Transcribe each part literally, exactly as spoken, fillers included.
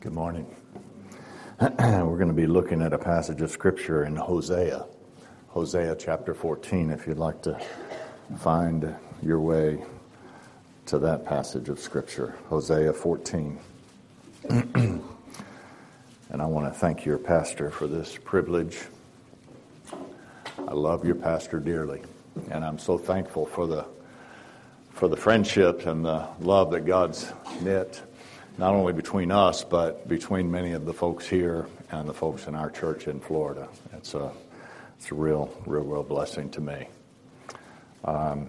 Good morning. We're going to be looking at a passage of Scripture in Hosea. Hosea chapter fourteen, if you'd like to find your way to that passage of Scripture. Hosea fourteen. And I want to thank your pastor for this privilege. I love your pastor dearly, and I'm so thankful for the for the friendship and the love that God's knit, not only between us, but between many of the folks here and the folks in our church in Florida. It's a, it's a real, real, real blessing to me. Um,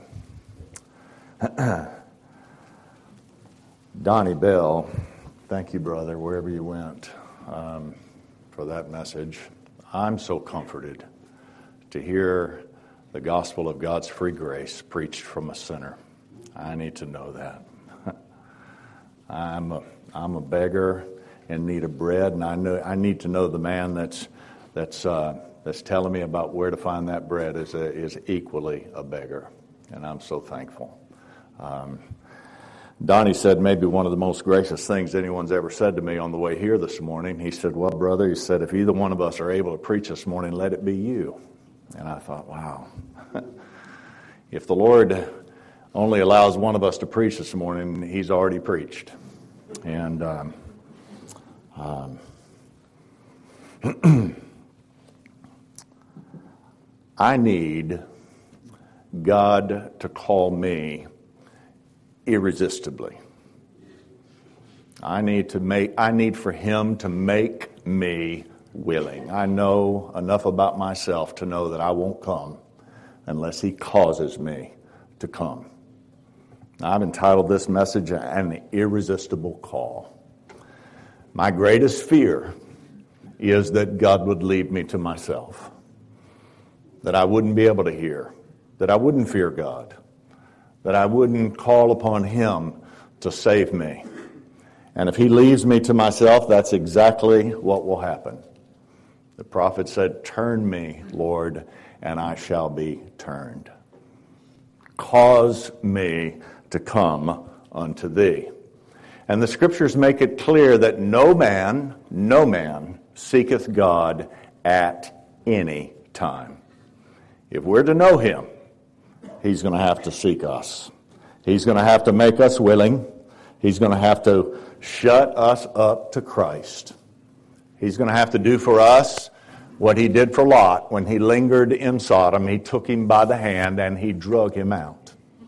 Donnie Bell, thank you, brother, wherever you went, um, for that message. I'm so comforted to hear the gospel of God's free grace preached from a sinner. I need to know that. I'm a, I'm a beggar in need of bread, and I know I need to know the man that's that's uh, that's telling me about where to find that bread is a, is equally a beggar, and I'm so thankful. Um, Donnie said maybe one of the most gracious things anyone's ever said to me on the way here this morning. He said, "Well, brother," he said, "if either one of us are able to preach this morning, let it be you." And I thought, wow, if the Lord only allows one of us to preach this morning, he's already preached. And um, um, I need God to call me irresistibly. I need to make. I need for Him to make me willing. I know enough about myself to know that I won't come unless He causes me to come. I've entitled this message, An Irresistible Call. My greatest fear is that God would leave me to myself, that I wouldn't be able to hear, that I wouldn't fear God, that I wouldn't call upon Him to save me. And if He leaves me to myself, that's exactly what will happen. The prophet said, "Turn me, Lord, and I shall be turned. Cause me to come unto thee." And the Scriptures make it clear that no man, no man seeketh God at any time. If we're to know Him, He's going to have to seek us. He's going to have to make us willing. He's going to have to shut us up to Christ. He's going to have to do for us what He did for Lot when he lingered in Sodom. He took him by the hand and He drug him out.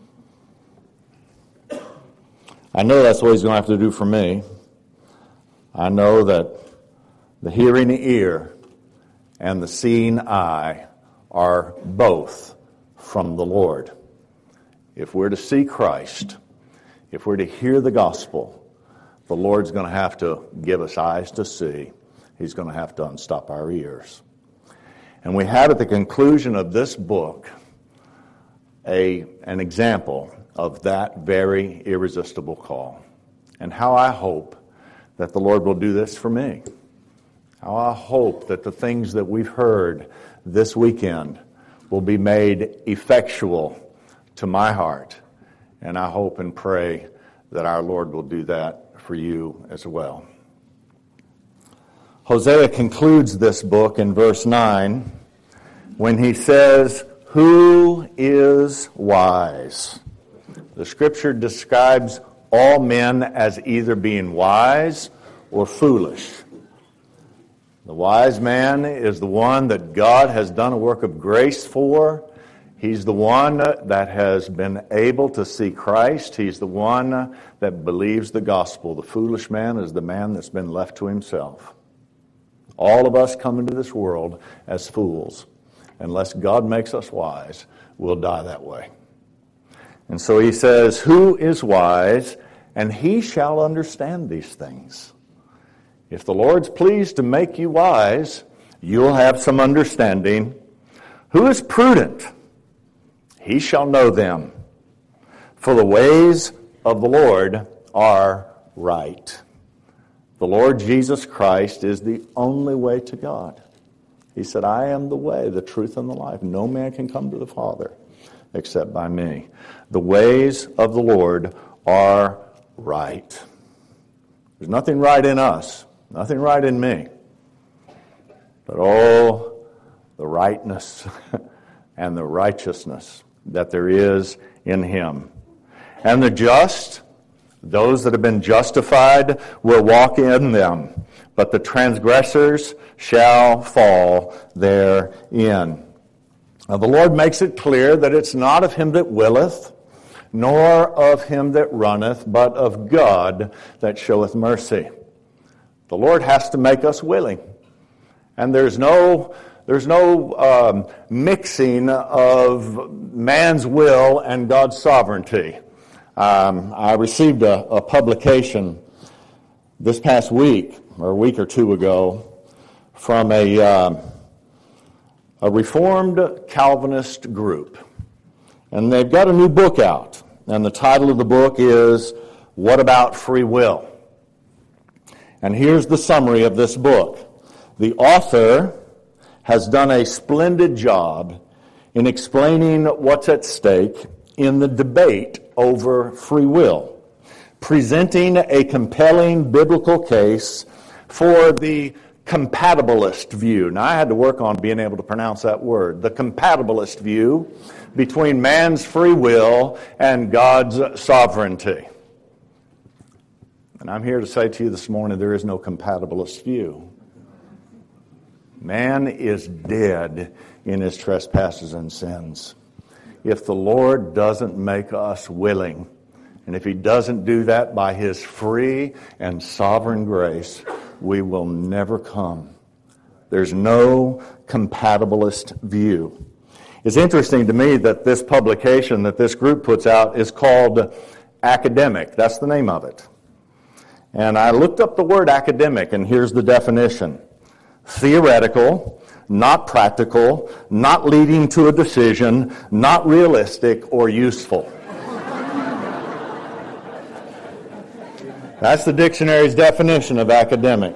I know that's what He's going to have to do for me. I know that the hearing ear and the seeing eye are both from the Lord. If we're to see Christ, if we're to hear the gospel, the Lord's going to have to give us eyes to see. He's going to have to unstop our ears. And we have at the conclusion of this book a an example of that very irresistible call. And how I hope that the Lord will do this for me. How I hope that the things that we've heard this weekend will be made effectual to my heart. And I hope and pray that our Lord will do that for you as well. Hosea concludes this book in verse nine when he says, "Who is wise?" The Scripture describes all men as either being wise or foolish. The wise man is the one that God has done a work of grace for. He's the one that has been able to see Christ. He's the one that believes the gospel. The foolish man is the man that's been left to himself. All of us come into this world as fools. Unless God makes us wise, we'll die that way. And so he says, "Who is wise? And he shall understand these things." If the Lord's pleased to make you wise, you'll have some understanding. "Who is prudent? He shall know them. For the ways of the Lord are right." The Lord Jesus Christ is the only way to God. He said, "I am the way, the truth, and the life. No man can come to the Father except by me." The ways of the Lord are right. There's nothing right in us. Nothing right in me. But oh, the rightness and the righteousness that there is in him. And the just, those that have been justified, will walk in them, but the transgressors shall fall therein. Now the Lord makes it clear that it's not of him that willeth, nor of him that runneth, but of God that showeth mercy. The Lord has to make us willing. And there's no, there's no um, mixing of man's will and God's sovereignty. Um, I received a, a publication this past week, or a week or two ago, from a, uh, a Reformed Calvinist group. And they've got a new book out. And the title of the book is, What About Free Will? And here's the summary of this book. The author has done a splendid job in explaining what's at stake in the debate over free will, presenting a compelling biblical case for the compatibilist view. Now, I had to work on being able to pronounce that word. The compatibilist view between man's free will and God's sovereignty. And I'm here to say to you this morning, there is no compatibilist view. Man is dead in his trespasses and sins. If the Lord doesn't make us willing, and if he doesn't do that by his free and sovereign grace, we will never come. There's no compatibilist view. It's interesting to me that this publication that this group puts out is called Academic. That's the name of it. And I looked up the word academic, and here's the definition. Theoretical, not practical, not leading to a decision, not realistic or useful. That's the dictionary's definition of academic.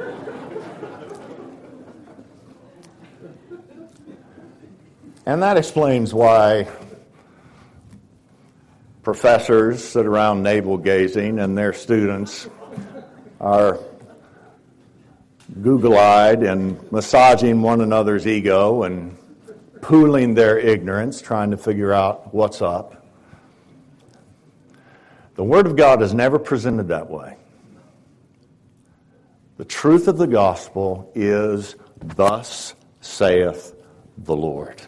And that explains why professors sit around navel-gazing and their students are Google-eyed and massaging one another's ego and pooling their ignorance, trying to figure out what's up. The Word of God is never presented that way. The truth of the gospel is, thus saith the Lord.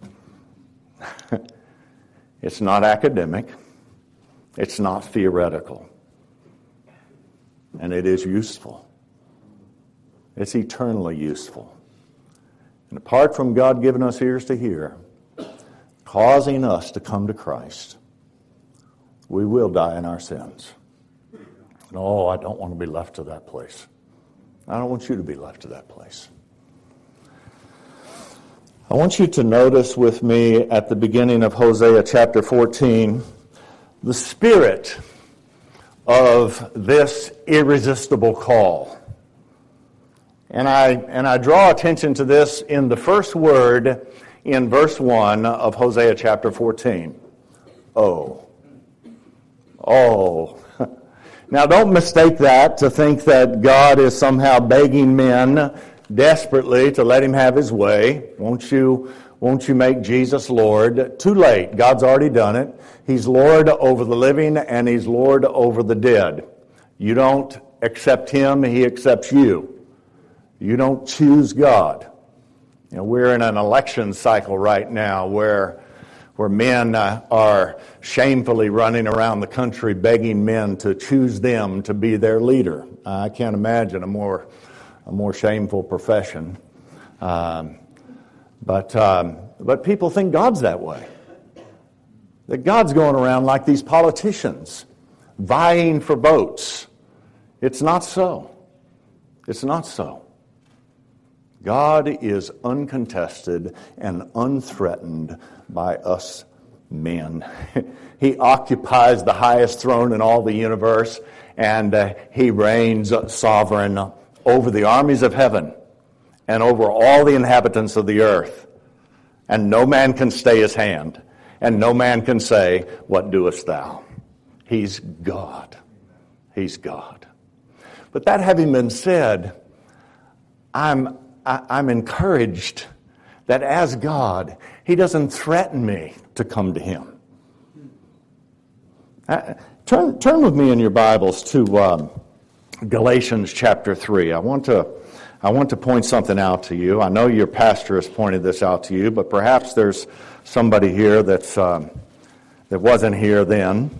It's not academic. It's not theoretical. And it is useful. It's eternally useful. And apart from God giving us ears to hear, causing us to come to Christ, we will die in our sins. And oh, I don't want to be left to that place. I don't want you to be left to that place. I want you to notice with me at the beginning of Hosea chapter fourteen, the spirit of this irresistible call. And I and I draw attention to this in the first word in verse one of Hosea chapter fourteen. Oh. Oh. Now don't mistake that to think that God is somehow begging men desperately to let him have his way. Won't you, won't you make Jesus Lord? Too late. God's already done it. He's Lord over the living and he's Lord over the dead. You don't accept him, he accepts you. You don't choose God. You know, we're in an election cycle right now where where men uh, are shamefully running around the country begging men to choose them to be their leader. I can't imagine a more a more shameful profession. Um, but um, but people think God's that way. That God's going around like these politicians, vying for votes. It's not so. It's not so. God is uncontested and unthreatened by us men. He occupies the highest throne in all the universe, and uh, he reigns sovereign over the armies of heaven and over all the inhabitants of the earth. And no man can stay his hand, and no man can say, "What doest thou?" He's God. He's God. But that having been said, I'm, I, I'm encouraged that as God, He doesn't threaten me to come to Him. Uh, turn, turn with me in your Bibles to um, Galatians chapter three. I want to I want to point something out to you. I know your pastor has pointed this out to you, but perhaps there's somebody here that's um, that wasn't here then.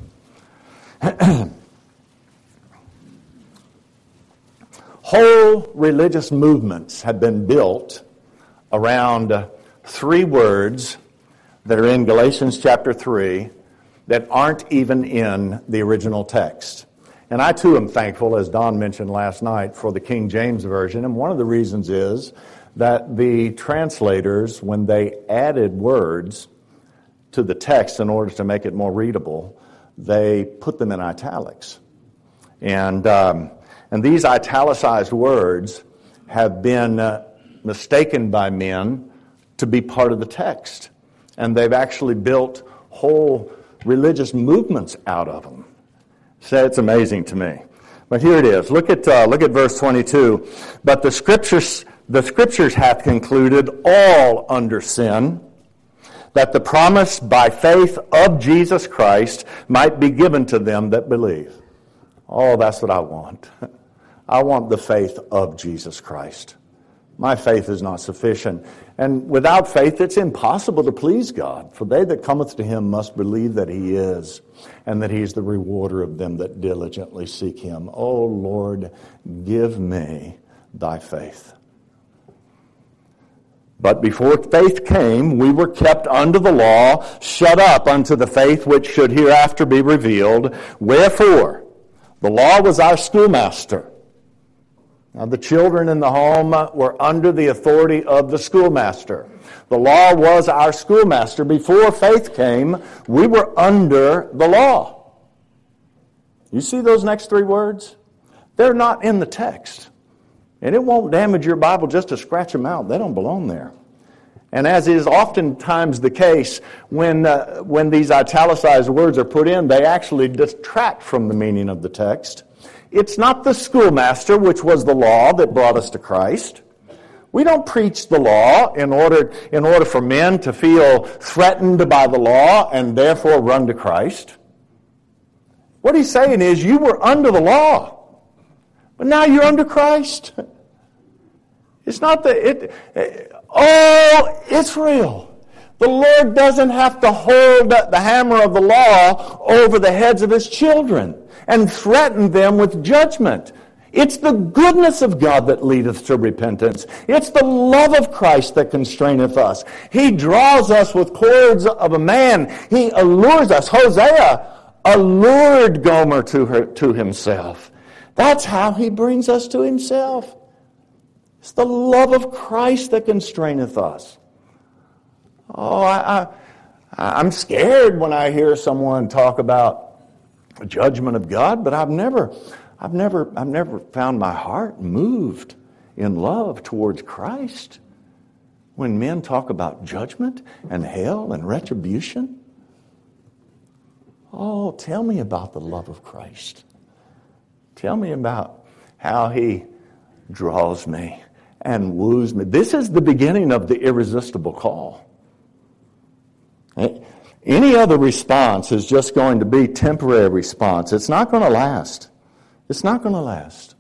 Whole religious movements have been built around uh, three words that are in Galatians chapter three that aren't even in the original text. And I too am thankful, as Don mentioned last night, for the King James Version. And one of the reasons is that the translators, when they added words to the text in order to make it more readable, they put them in italics. And um, and these italicized words have been uh, mistaken by men to be part of the text. And they've actually built whole religious movements out of them. So it's amazing to me. But here it is. Look at uh, look at verse twenty-two. But the scriptures the scriptures hath concluded all under sin, that the promise by faith of Jesus Christ might be given to them that believe. Oh, that's what I want. I want the faith of Jesus Christ. My faith is not sufficient. And without faith, it's impossible to please God. For they that cometh to Him must believe that He is, and that He is the rewarder of them that diligently seek Him. O Lord, give me Thy faith. But before faith came, we were kept under the law, shut up unto the faith which should hereafter be revealed. Wherefore, the law was our schoolmaster. Now, the children in the home were under the authority of the schoolmaster. The law was our schoolmaster. Before faith came, we were under the law. You see those next three words? They're not in the text. And it won't damage your Bible just to scratch them out. They don't belong there. And as is oftentimes the case, when uh, when these italicized words are put in, they actually detract from the meaning of the text. It's not the schoolmaster, which was the law, that brought us to Christ. We don't preach the law in order, in order for men to feel threatened by the law and therefore run to Christ. What he's saying is, you were under the law, but now you're under Christ. It's not the... It, it, oh, Israel! The Lord doesn't have to hold the hammer of the law over the heads of His children and threaten them with judgment. It's the goodness of God that leadeth to repentance. It's the love of Christ that constraineth us. He draws us with cords of a man. He allures us. Hosea allured Gomer to her to himself. That's how He brings us to Himself. It's the love of Christ that constraineth us. Oh, I, I, I'm scared when I hear someone talk about the judgment of God, but I've never, I've never, I've never found my heart moved in love towards Christ when men talk about judgment and hell and retribution. Oh, tell me about the love of Christ. Tell me about how He draws me and woos me. This is the beginning of the irresistible call. Any other response is just going to be temporary response. It's not going to last. It's not going to last.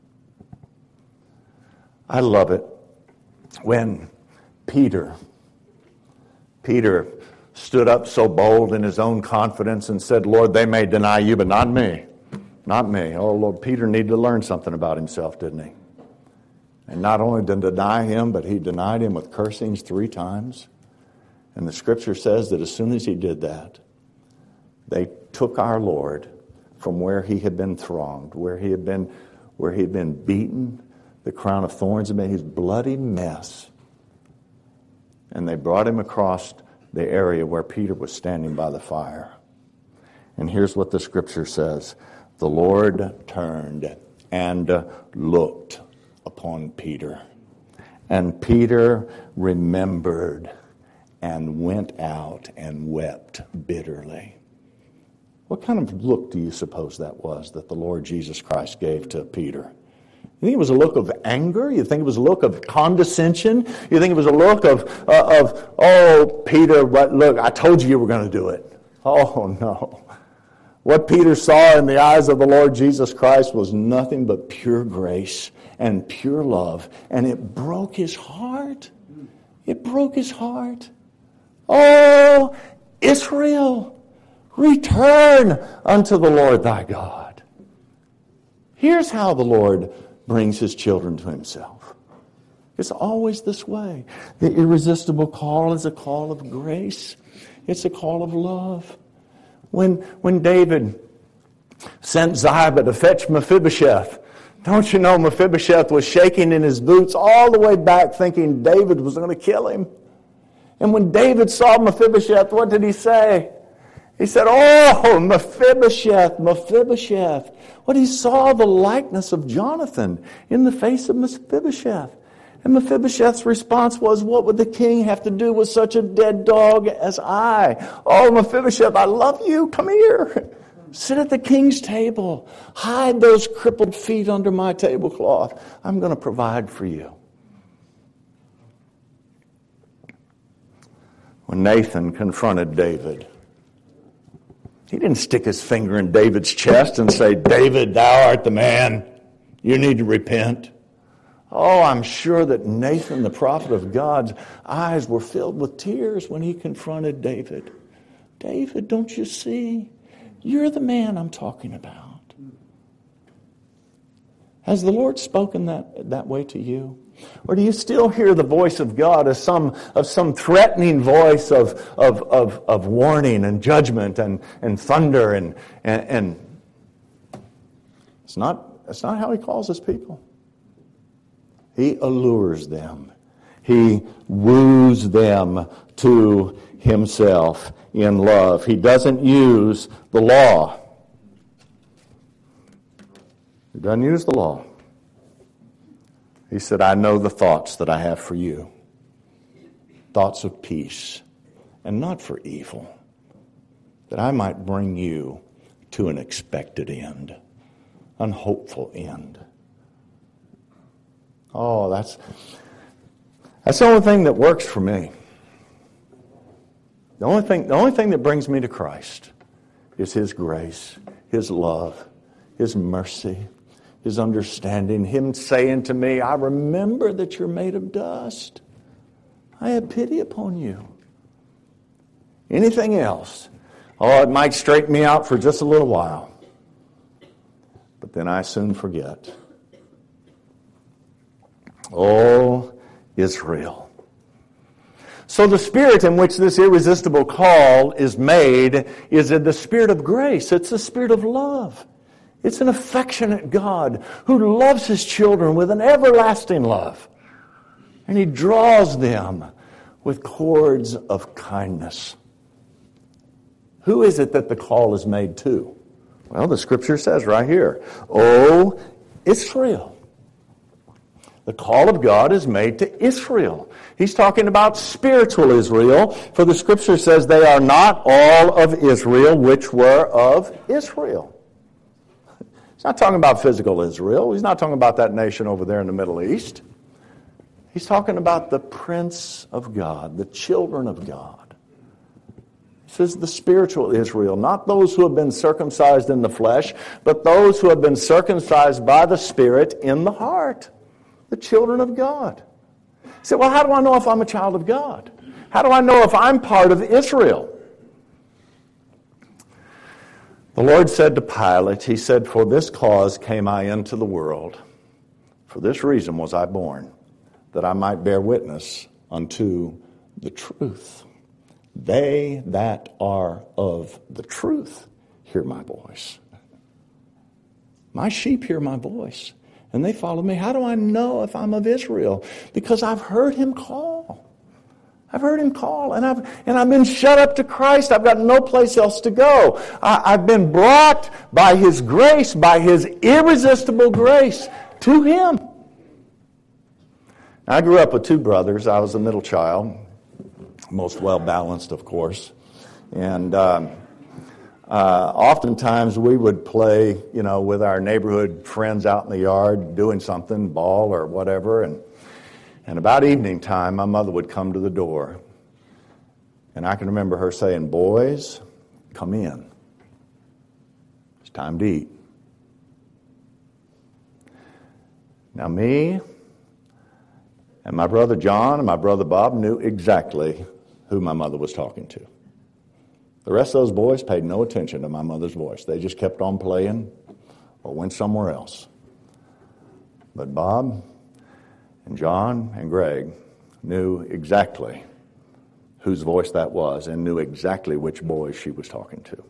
I love it when Peter, Peter stood up so bold in his own confidence and said, Lord, they may deny you, but not me. Not me. Oh, Lord, Peter needed to learn something about himself, didn't he? And not only did he deny Him, but he denied Him with cursings three times. And the Scripture says that as soon as he did that, they took our Lord from where He had been thronged, where He had been, where He had been beaten, the crown of thorns had been His bloody mess. And they brought Him across the area where Peter was standing by the fire. And here's what the Scripture says. The Lord turned and looked upon Peter. And Peter remembered and went out and wept bitterly. What kind of look do you suppose that was that the Lord Jesus Christ gave to Peter? You think it was a look of anger? You think it was a look of condescension? You think it was a look of, uh, of oh, Peter, but look, I told you you were going to do it. Oh, no. What Peter saw in the eyes of the Lord Jesus Christ was nothing but pure grace and pure love. And it broke his heart. It broke his heart. Oh, Israel, return unto the Lord thy God. Here's how the Lord brings his children to himself. It's always this way. The irresistible call is a call of grace. It's a call of love. When, when David sent Ziba to fetch Mephibosheth, don't you know Mephibosheth was shaking in his boots all the way back thinking David was going to kill him. And when David saw Mephibosheth, what did he say? He said, oh, Mephibosheth, Mephibosheth. What he saw the likeness of Jonathan in the face of Mephibosheth. And Mephibosheth's response was, what would the king have to do with such a dead dog as I? Oh, Mephibosheth, I love you. Come here. Sit at the king's table. Hide those crippled feet under my tablecloth. I'm going to provide for you. When Nathan confronted David, he didn't stick his finger in David's chest and say, David, thou art the man. You need to repent. Oh, I'm sure that Nathan, the prophet of God's eyes were filled with tears when he confronted David. David, don't you see? You're the man I'm talking about. Has the Lord spoken that, that way to you? Or do you still hear the voice of God as some of some threatening voice of of of, of warning and judgment and, and thunder and, and and it's not that's not how he calls his people. He allures them. He woos them to himself in love. He doesn't use the law. He doesn't use the law. He said, I know the thoughts that I have for you. Thoughts of peace and not for evil, that I might bring you to an expected end, an hopeful end. Oh, that's, that's the only thing that works for me. The only thing, the only thing that brings me to Christ is His grace, His love, His mercy, His understanding, Him saying to me, I remember that you're made of dust. I have pity upon you. Anything else, oh, it might straighten me out for just a little while. But then I soon forget. Oh, Israel. So the spirit in which this irresistible call is made is the spirit of grace. It's the spirit of love. It's an affectionate God who loves His children with an everlasting love. And He draws them with cords of kindness. Who is it that the call is made to? Well, the Scripture says right here, O Israel. The call of God is made to Israel. He's talking about spiritual Israel, for the Scripture says they are not all of Israel which were of Israel. He's not talking about physical Israel. He's not talking about that nation over there in the Middle East. He's talking about the Prince of God, the children of God. He says the spiritual Israel, not those who have been circumcised in the flesh, but those who have been circumcised by the Spirit in the heart. The children of God. You say, well, how do I know if I'm a child of God? How do I know if I'm part of Israel? The Lord said to Pilate, He said, for this cause came I into the world. For this reason was I born, that I might bear witness unto the truth. They that are of the truth hear my voice. My sheep hear my voice. And they follow me. How do I know if I'm of Israel? Because I've heard Him call. I've heard Him call. And I've and I've been shut up to Christ. I've got no place else to go. I, I've been brought by His grace, by His irresistible grace, to Him. I grew up with two brothers. I was the middle child. Most well-balanced, of course. And um, Uh, oftentimes we would play, you know, with our neighborhood friends out in the yard doing something, ball or whatever, and and about evening time, my mother would come to the door, and I can remember her saying, "Boys, come in. It's time to eat." Now me and my brother John and my brother Bob knew exactly who my mother was talking to. The rest of those boys paid no attention to my mother's voice. They just kept on playing or went somewhere else. But Bob and John and Greg knew exactly whose voice that was and knew exactly which boys she was talking to.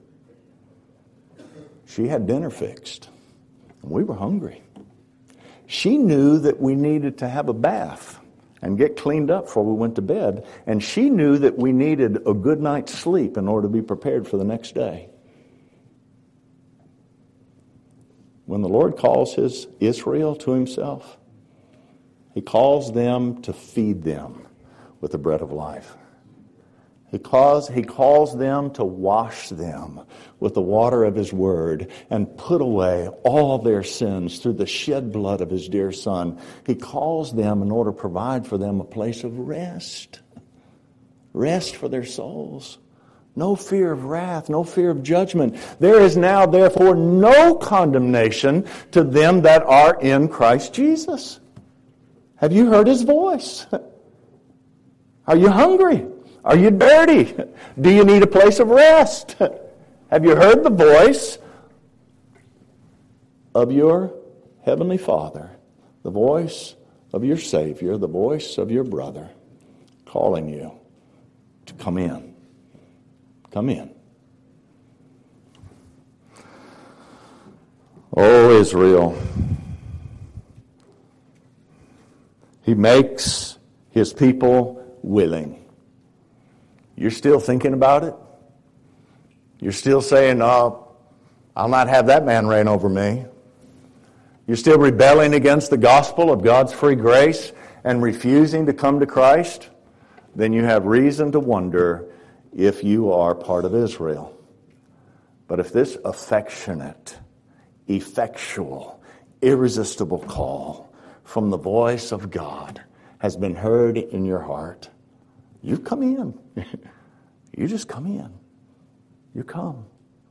She had dinner fixed, and we were hungry. She knew that we needed to have a bath and get cleaned up before we went to bed. And she knew that we needed a good night's sleep in order to be prepared for the next day. When the Lord calls his Israel to himself, he calls them to feed them with the bread of life. He calls, he calls them to wash them with the water of his word and put away all their sins through the shed blood of his dear Son. He calls them in order to provide for them a place of rest. Rest for their souls. No fear of wrath, no fear of judgment. There is now, therefore, no condemnation to them that are in Christ Jesus. Have you heard his voice? Are you hungry? Are you dirty? Do you need a place of rest? Have you heard the voice of your Heavenly Father, the voice of your Savior, the voice of your brother, calling you to come in? Come in. Oh, Israel. He makes his people willing. You're still thinking about it? You're still saying, "Oh, I'll not have that man reign over me." You're still rebelling against the gospel of God's free grace and refusing to come to Christ? Then you have reason to wonder if you are part of Israel. But if this affectionate, effectual, irresistible call from the voice of God has been heard in your heart, you come in. You just come in. You come.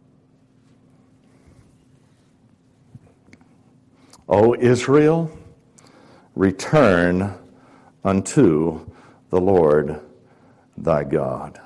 O Israel, return unto the Lord thy God.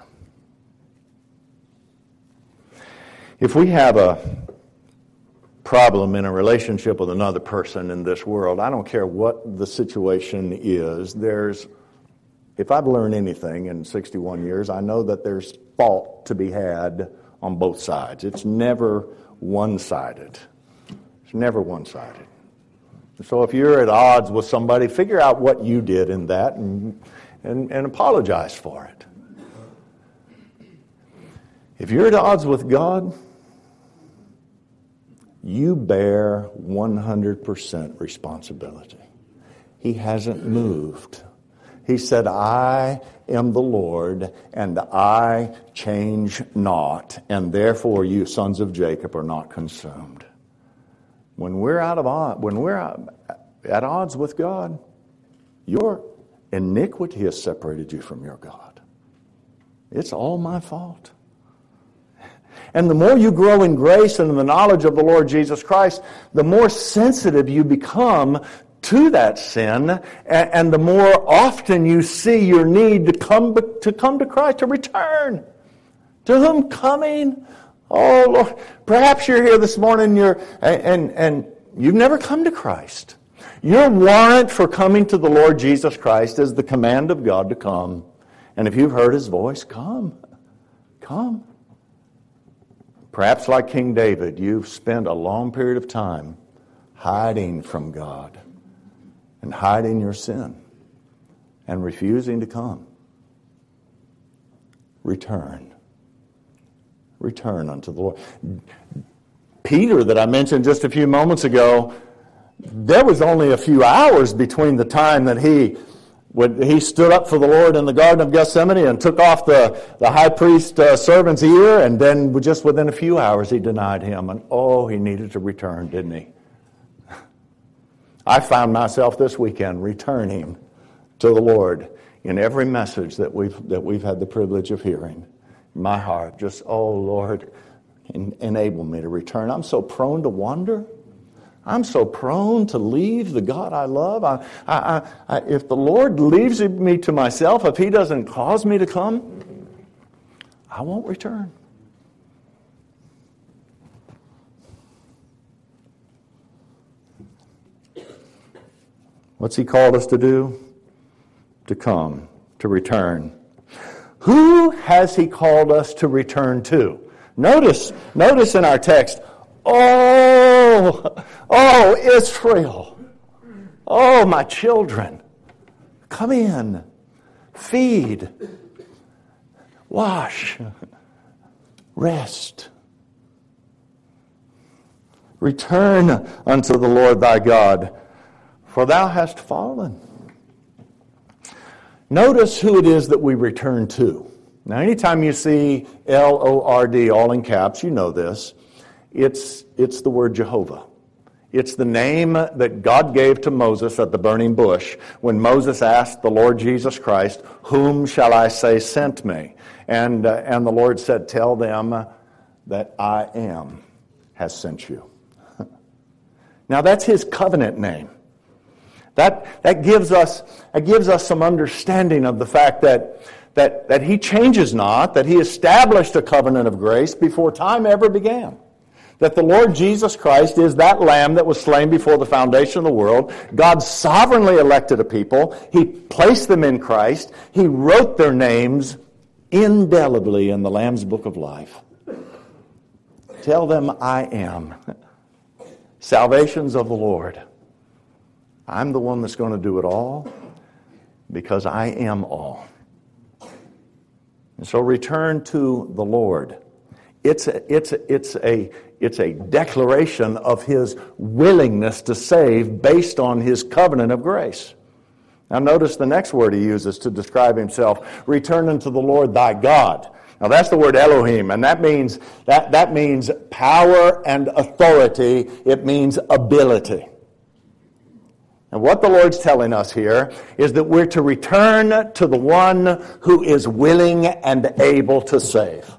If we have a problem in a relationship with another person in this world, I don't care what the situation is, there's If I've learned anything in sixty-one years, I know that there's fault to be had on both sides. It's never one-sided. It's never one-sided. So if you're at odds with somebody, figure out what you did in that and, and, and apologize for it. If you're at odds with God, you bear one hundred percent responsibility. He hasn't moved. He said, "I am the Lord, and I change not, and therefore you sons of Jacob are not consumed." When we're out of odds, when we're at odds with God, your iniquity has separated you from your God. It's all my fault. And the more you grow in grace and in the knowledge of the Lord Jesus Christ, the more sensitive you become to that sin, and the more often you see your need to come to come to Christ, to return. To whom coming? Oh, Lord, perhaps you're here this morning and you're and and you've never come to Christ. Your warrant for coming to the Lord Jesus Christ is the command of God to come. And if you've heard his voice, come. Come. Perhaps like King David, you've spent a long period of time hiding from God and hiding your sin and refusing to come. Return. Return unto the Lord. Peter, that I mentioned just a few moments ago, there was only a few hours between the time that he when he stood up for the Lord in the Garden of Gethsemane and took off the, the high priest uh, servant's ear, and then just within a few hours he denied him. And oh, he needed to return, didn't he? I found myself this weekend returning to the Lord in every message that we've that we've had the privilege of hearing. My heart just, oh Lord, en- enable me to return. I'm so prone to wander. I'm so prone to leave the God I love. I, I, I, if the Lord leaves me to myself, if He doesn't cause me to come, I won't return. What's He called us to do? To come, to return. Who has He called us to return to? Notice, notice in our text, oh, oh, Israel, oh, my children, come in, feed, wash, rest. Return unto the Lord thy God, for thou hast fallen. Notice who it is that we return to. Now, anytime you see L O R D all in caps, you know this. It's, it's the word Jehovah. It's the name that God gave to Moses at the burning bush when Moses asked the Lord Jesus Christ, whom shall I say sent me? And, uh, and the Lord said, tell them that I am has sent you. Now, that's His covenant name. That, that gives us, that gives us some understanding of the fact that, that, that He changes not, that He established a covenant of grace before time ever began. That the Lord Jesus Christ is that Lamb that was slain before the foundation of the world. God sovereignly elected a people. He placed them in Christ. He wrote their names indelibly in the Lamb's Book of Life. Tell them I am. Salvation's of the Lord. I'm the one that's going to do it all because I am all. And so return to the Lord. It's a, it's a, it's a, it's a declaration of His willingness to save based on His covenant of grace. Now notice the next word He uses to describe Himself. Return unto the Lord thy God. Now that's the word Elohim, and that means that, that means power and authority. It means ability. And what the Lord's telling us here is that we're to return to the one who is willing and able to save.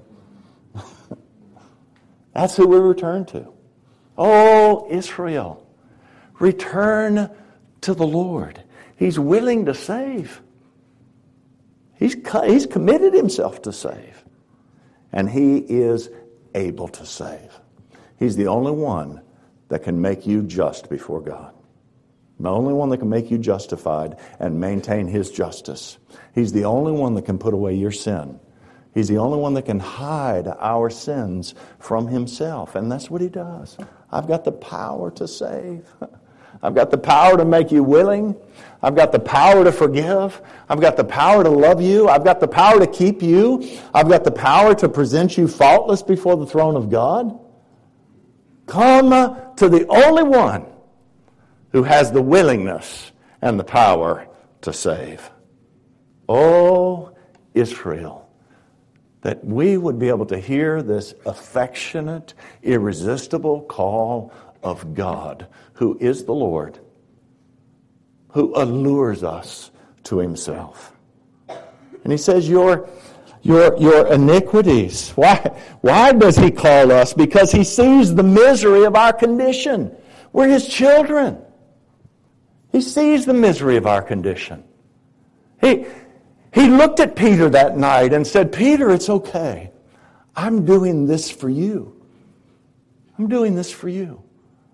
That's who we return to. Oh, Israel, return to the Lord. He's willing to save. He's, he's committed Himself to save. And He is able to save. He's the only one that can make you just before God. The only one that can make you justified and maintain His justice. He's the only one that can put away your sin. He's the only one that can hide our sins from Himself. And that's what He does. I've got the power to save. I've got the power to make you willing. I've got the power to forgive. I've got the power to love you. I've got the power to keep you. I've got the power to present you faultless before the throne of God. Come to the only one who has the willingness and the power to save. Oh, Israel, that we would be able to hear this affectionate, irresistible call of God, who is the Lord, who allures us to Himself. And He says, your, your, your iniquities. Why, why does He call us? Because He sees the misery of our condition. We're His children. He sees the misery of our condition. He, he looked at Peter that night and said, Peter, it's okay. I'm doing this for you. I'm doing this for you.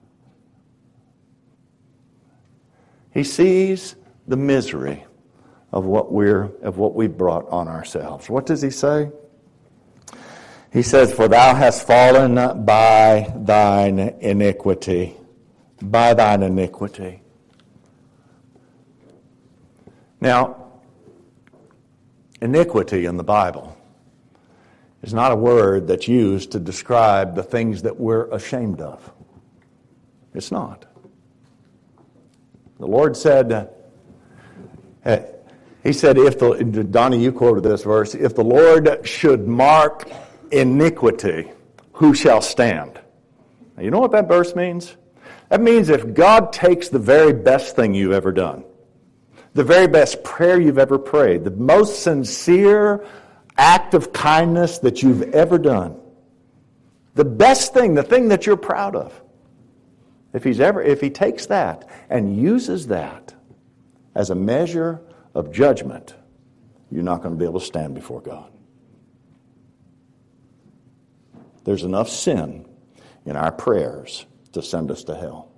He sees the misery of what we're of what we brought on ourselves. What does He say? He says, for thou hast fallen by thine iniquity. By thine iniquity. Now, iniquity in the Bible is not a word that's used to describe the things that we're ashamed of. It's not. The Lord said, uh, He said, if the, Donnie, you quoted this verse, if the Lord should mark iniquity, who shall stand? Now, you know what that verse means? That means if God takes the very best thing you've ever done, the very best prayer you've ever prayed, the most sincere act of kindness that you've ever done, the best thing, the thing that you're proud of, if he's ever, if he takes that and uses that as a measure of judgment, you're not going to be able to stand before God. There's enough sin in our prayers to send us to hell.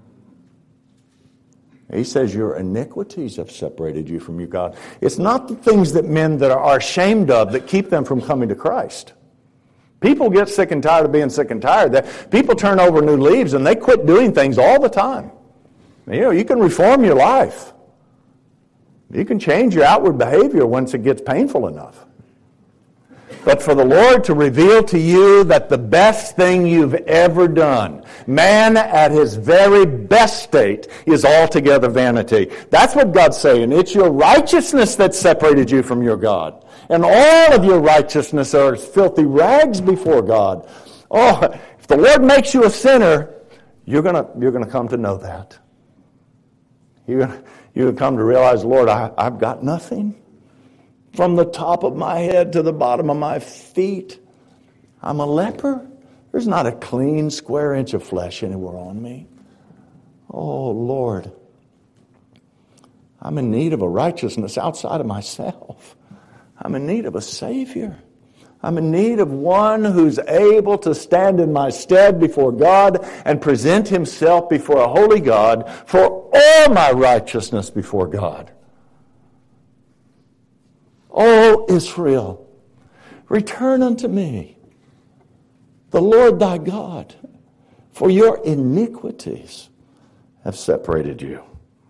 He says your iniquities have separated you from your God. It's not the things that men that are ashamed of that keep them from coming to Christ. People get sick and tired of being sick and tired. People turn over new leaves and they quit doing things all the time. You know, you can reform your life. You can change your outward behavior once it gets painful enough. But for the Lord to reveal to you that the best thing you've ever done, man at his very best state, is altogether vanity. That's what God's saying. It's your righteousness that separated you from your God. And all of your righteousness are as filthy rags before God. Oh, if the Lord makes you a sinner, you're gonna you're gonna come to know that. You're gonna, you're gonna come to realize, Lord, I, I've got nothing. From the top of my head to the bottom of my feet, I'm a leper. There's not a clean square inch of flesh anywhere on me. Oh, Lord, I'm in need of a righteousness outside of myself. I'm in need of a Savior. I'm in need of one who's able to stand in my stead before God and present himself before a holy God for all my righteousness before God. O Israel, return unto me, the Lord thy God, for your iniquities have separated you.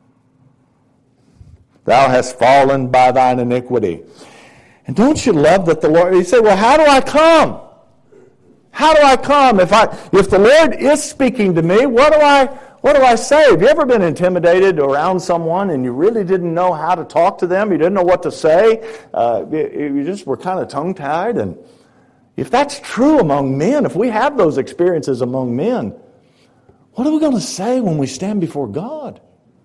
Thou hast fallen by thine iniquity. And don't you love that the Lord, you say, well, how do I come? How do I come? If I, if the Lord is speaking to me, what do I, what do I say? Have you ever been intimidated around someone and you really didn't know how to talk to them? You didn't know what to say? Uh, you, you just were kind of tongue-tied. And if that's true among men, if we have those experiences among men, what are we going to say when we stand before God?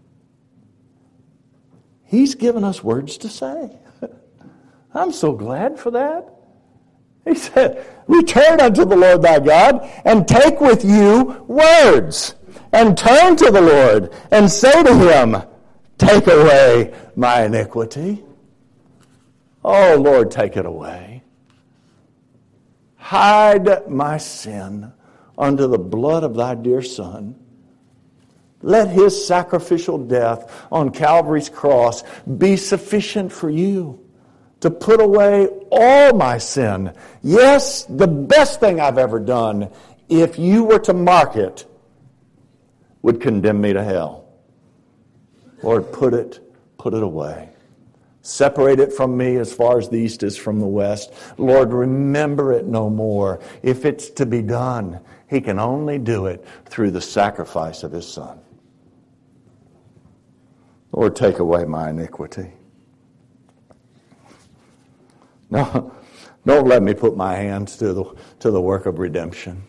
He's given us words to say. I'm so glad for that. He said, return unto the Lord thy God, and take with you words, and turn to the Lord, and say to him, take away my iniquity. Oh, Lord, take it away. Hide my sin under the blood of thy dear Son. Let his sacrificial death on Calvary's cross be sufficient for you to put away all my sin. Yes, the best thing I've ever done, if you were to mark it, would condemn me to hell. Lord, put it, put it away. Separate it from me as far as the east is from the west. Lord, remember it no more. If it's to be done, he can only do it through the sacrifice of his Son. Lord, take away my iniquity. No, don't let me put my hands to the, to the work of redemption.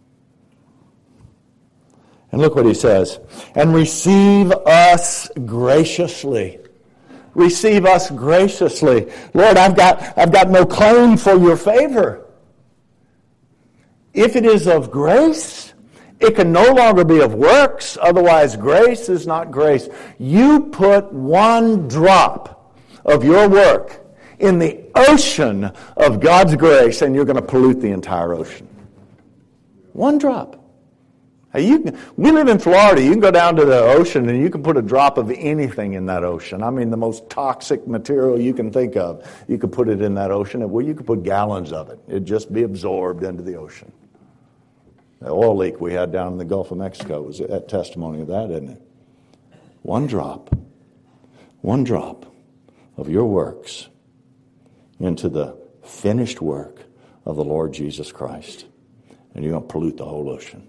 And look what he says. And receive us graciously. Receive us graciously. Lord, I've got, I've got no claim for your favor. If it is of grace, it can no longer be of works. Otherwise, grace is not grace. You put one drop of your work in the ocean of God's grace, and you're going to pollute the entire ocean. One drop. Hey, you can, we live in Florida. You can go down to the ocean and you can put a drop of anything in that ocean. I mean, the most toxic material you can think of. You could put it in that ocean. Well, you could put gallons of it. It'd just be absorbed into the ocean. The oil leak we had down in the Gulf of Mexico was a testimony of that, isn't it? One drop. One drop of your works into the finished work of the Lord Jesus Christ. And you're going to pollute the whole ocean.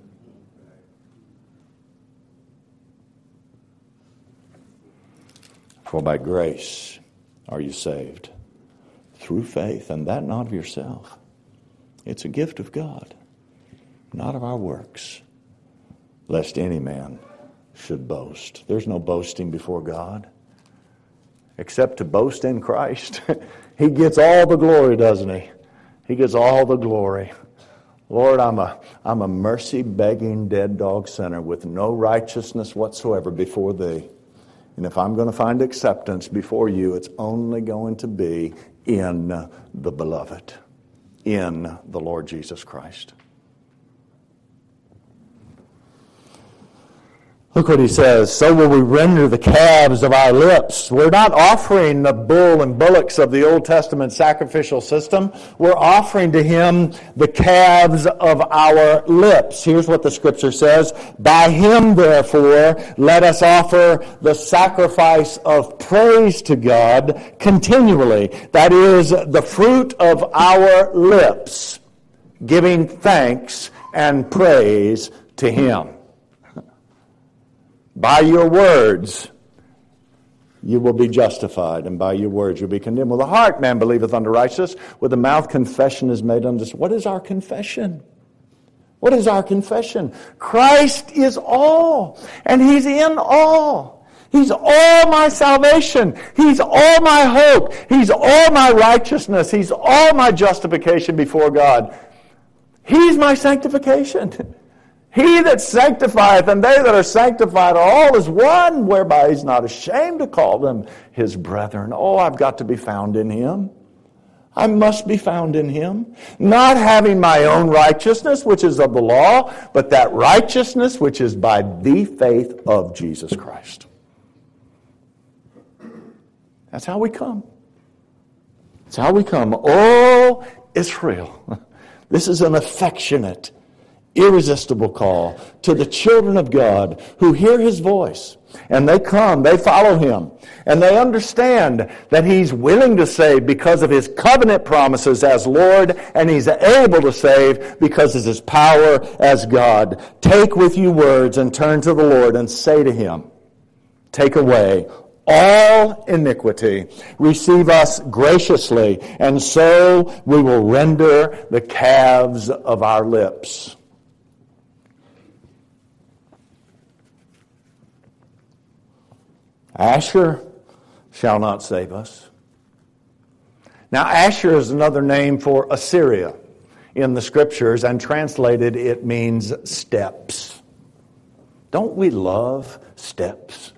For by grace are you saved. Through faith, and that not of yourself. It's a gift of God, not of our works, lest any man should boast. There's no boasting before God, except to boast in Christ. He gets all the glory, doesn't he? He gets all the glory. Lord, I'm a, I'm a mercy-begging, dead dog sinner with no righteousness whatsoever before Thee. And if I'm going to find acceptance before You, it's only going to be in the Beloved, in the Lord Jesus Christ. Look what he says, so will we render the calves of our lips. We're not offering the bull and bullocks of the Old Testament sacrificial system. We're offering to Him the calves of our lips. Here's what the Scripture says. By Him, therefore, let us offer the sacrifice of praise to God continually. That is, the fruit of our lips, giving thanks and praise to Him. By your words you will be justified, and by your words you'll be condemned. With the heart man believeth unto righteousness, with the mouth confession is made unto us. What is our confession? What is our confession? Christ is all, and He's in all. He's all my salvation. He's all my hope. He's all my righteousness. He's all my justification before God. He's my sanctification. He that sanctifieth and they that are sanctified are all as one, whereby He's not ashamed to call them His brethren. Oh, I've got to be found in Him. I must be found in Him. Not having my own righteousness, which is of the law, but that righteousness which is by the faith of Jesus Christ. That's how we come. That's how we come. Oh, Israel. This is an affectionate, irresistible call to the children of God who hear His voice, and they come, they follow Him, and they understand that He's willing to save because of His covenant promises as Lord, and He's able to save because of His power as God. Take with you words and turn to the Lord and say to Him, take away all iniquity, receive us graciously, and so we will render the calves of our lips. Asher shall not save us. Now, Asher is another name for Assyria in the Scriptures, and translated it means steps. Don't we love steps?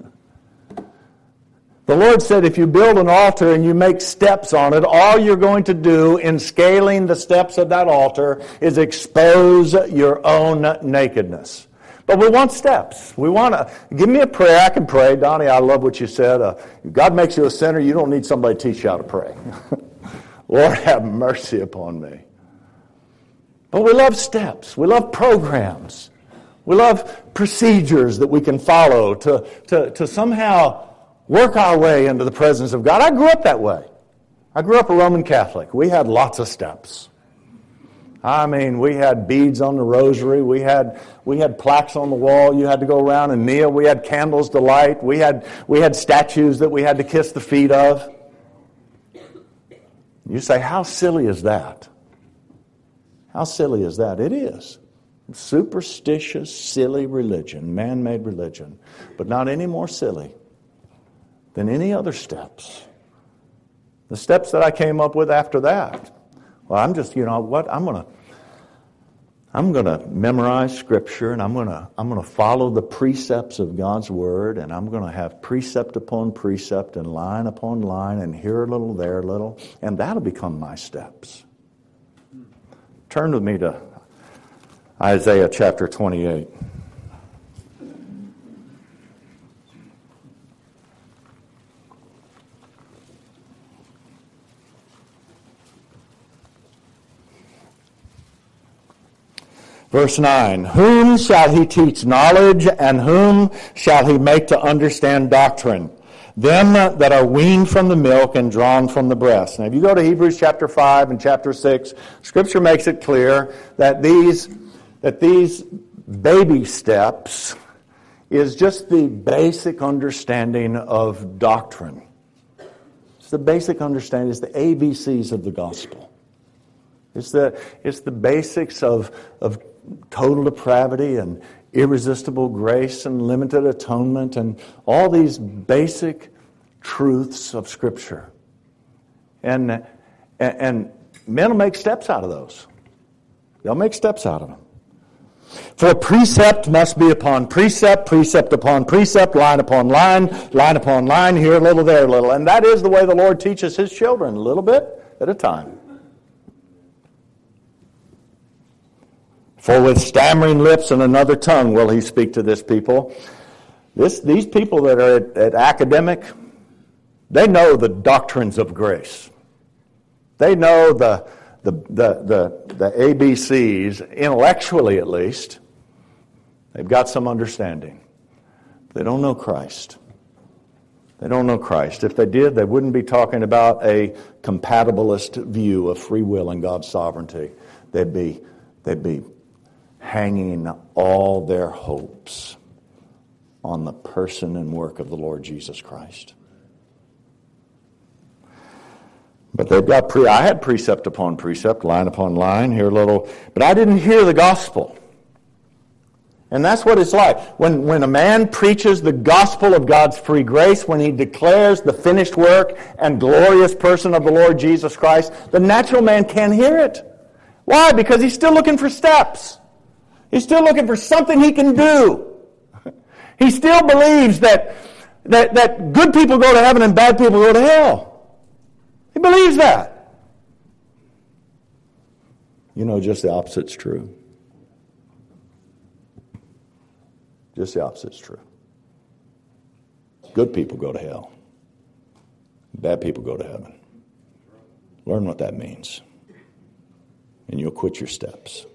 The Lord said if you build an altar and you make steps on it, all you're going to do in scaling the steps of that altar is expose your own nakedness. But we want steps. We want to, give me a prayer. I can pray. Donnie, I love what you said. Uh, if God makes you a sinner, you don't need somebody to teach you how to pray. Lord, have mercy upon me. But we love steps. We love programs. We love procedures that we can follow to, to, to somehow work our way into the presence of God. I grew up that way. I grew up a Roman Catholic. We had lots of steps. I mean, we had beads on the rosary. We had we had plaques on the wall. You had to go around and kneel. We had candles to light. We had we had statues that we had to kiss the feet of. You say, how silly is that? How silly is that? It is. Superstitious, silly religion, man-made religion, but not any more silly than any other steps. The steps that I came up with after that. Well, I'm just, you know what, I'm going to I'm going to memorize Scripture, and I'm going to I'm going to follow the precepts of God's Word, and I'm going to have precept upon precept and line upon line, and here a little, there a little, and that'll become my steps. Turn with me to Isaiah chapter twenty-eight. Verse nine, whom shall he teach knowledge, and whom shall he make to understand doctrine? Them that are weaned from the milk and drawn from the breast. Now, if you go to Hebrews chapter five and chapter six, Scripture makes it clear that these, that these baby steps is just the basic understanding of doctrine. It's the basic understanding. It's the A B Cs of the gospel. It's the, it's the basics of, of total depravity and irresistible grace and limited atonement and all these basic truths of Scripture. And, and, and men will make steps out of those. They'll make steps out of them. For precept must be upon precept, precept upon precept, line upon line, line upon line, here a little, there a little. And that is the way the Lord teaches His children, a little bit at a time. For with stammering lips and another tongue will He speak to this people. This, these people that are at, at academic, they know the doctrines of grace. They know the The, the, the, the A B Cs, intellectually at least. They've got some understanding. They don't know Christ. They don't know Christ. If they did, they wouldn't be talking about a compatibilist view of free will and God's sovereignty. They'd be, they'd be hanging all their hopes on the person and work of the Lord Jesus Christ. But they've got pre. I had precept upon precept, line upon line, here a little, but I didn't hear the gospel. And that's what it's like. When, when a man preaches the gospel of God's free grace, when he declares the finished work and glorious person of the Lord Jesus Christ, the natural man can't hear it. Why? Because he's still looking for steps. He's still looking for something he can do. He still believes that, that, that good people go to heaven and bad people go to hell. He believes that. You know, just the opposite's true. Just the opposite's true. Good people go to hell. Bad people go to heaven. Learn what that means. And you'll quit your steps.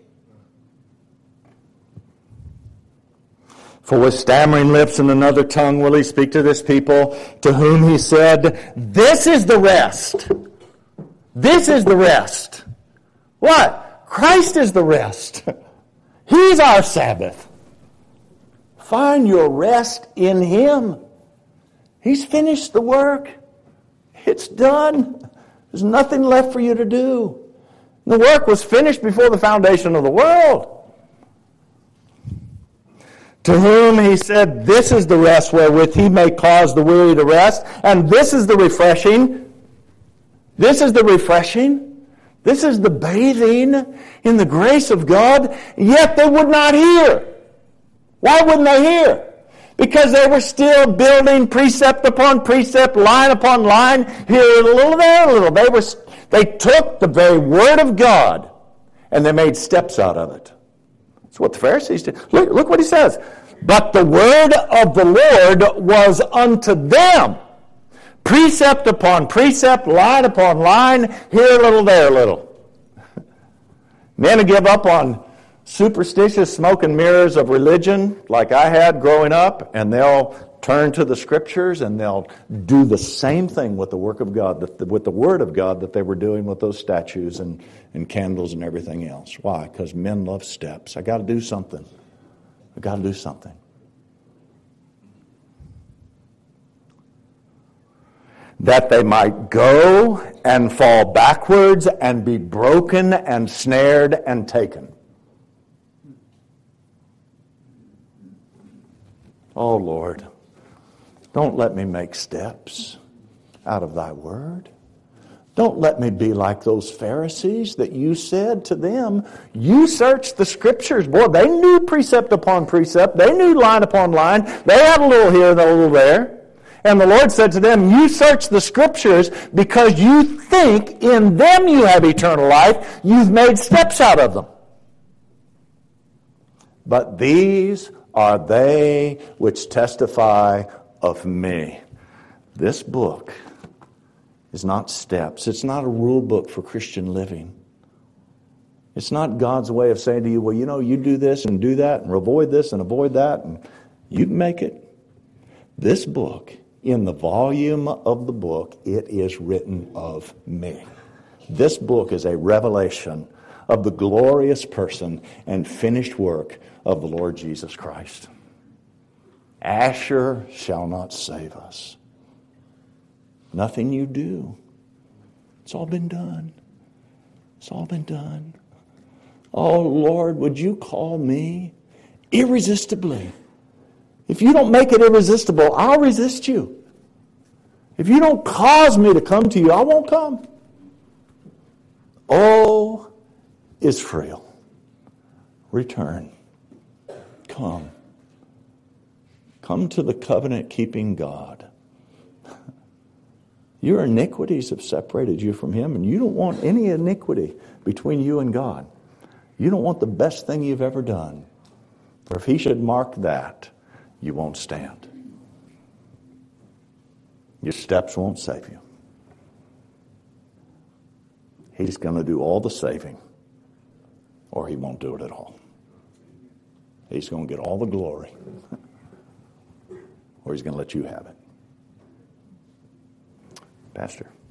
For with stammering lips and another tongue will He speak to this people, to whom He said, this is the rest. This is the rest. What? Christ is the rest. He's our Sabbath. Find your rest in Him. He's finished the work. It's done. There's nothing left for you to do. The work was finished before the foundation of the world. To whom He said, this is the rest wherewith He may cause the weary to rest, and this is the refreshing. This is the refreshing. This is the bathing in the grace of God, yet they would not hear. Why wouldn't they hear? Because they were still building precept upon precept, line upon line, here a little, there a little. They were, they took the very Word of God, and they made steps out of it. That's what the Pharisees did. Look, look what He says. But the word of the Lord was unto them. Precept upon precept, line upon line, here a little, there a little. Men who give up on superstitious smoke and mirrors of religion like I had growing up, and they'll turn to the Scriptures and they'll do the same thing with the work of God, with the Word of God that they were doing with those statues and, and candles and everything else. Why? Because men love steps. I got to do something. I got to do something. That they might go and fall backwards and be broken and snared and taken. Oh, Lord, don't let me make steps out of Thy Word. Don't let me be like those Pharisees that You said to them, you searched the Scriptures. Boy, they knew precept upon precept. They knew line upon line. They had a little here and a little there. And the Lord said to them, you search the Scriptures because you think in them you have eternal life. You've made steps out of them. But these are they which testify of me. This book is not steps. It's not a rule book for Christian living. It's not God's way of saying to you, well, you know, you do this and do that and avoid this and avoid that, and you can make it. This book, in the volume of the book, it is written of me. This book is a revelation of the glorious person and finished work of the Lord Jesus Christ. Asher shall not save us. Nothing you do. It's all been done. It's all been done. Oh, Lord, would you call me irresistibly? If you don't make it irresistible, I'll resist you. If you don't cause me to come to you, I won't come. Oh, Israel, return. Come. Come to the covenant-keeping God. Your iniquities have separated you from Him, and you don't want any iniquity between you and God. You don't want the best thing you've ever done. For if He should mark that, you won't stand. Your steps won't save you. He's going to do all the saving, or He won't do it at all. He's going to get all the glory, or He's going to let you have it. Pastor.